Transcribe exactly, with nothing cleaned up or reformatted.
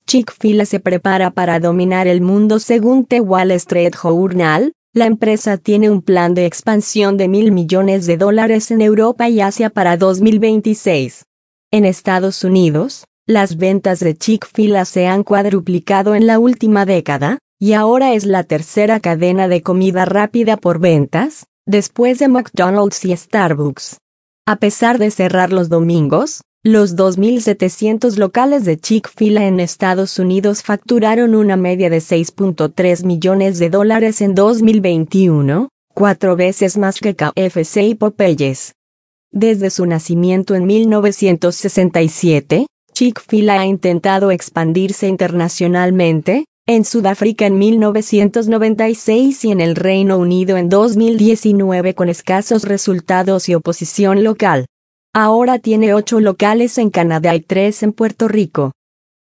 Chick-fil-A se prepara para dominar el mundo según The Wall Street Journal. La empresa tiene un plan de expansión de mil millones de dólares en Europa y Asia para dos mil veintiséis. En Estados Unidos, las ventas de Chick-fil-A se han cuadruplicado en la última década, y ahora es la tercera cadena de comida rápida por ventas, después de McDonald's y Starbucks. A pesar de cerrar los domingos, los dos mil setecientos locales de Chick-fil-A en Estados Unidos facturaron una media de seis punto tres millones de dólares en dos mil veintiuno, cuatro veces más que K F C y Popeyes. Desde su nacimiento en mil novecientos sesenta y siete, Chick-fil-A ha intentado expandirse internacionalmente, en Sudáfrica en mil novecientos noventa y seis y en el Reino Unido en dos mil diecinueve con escasos resultados y oposición local. Ahora tiene ocho locales en Canadá y tres en Puerto Rico.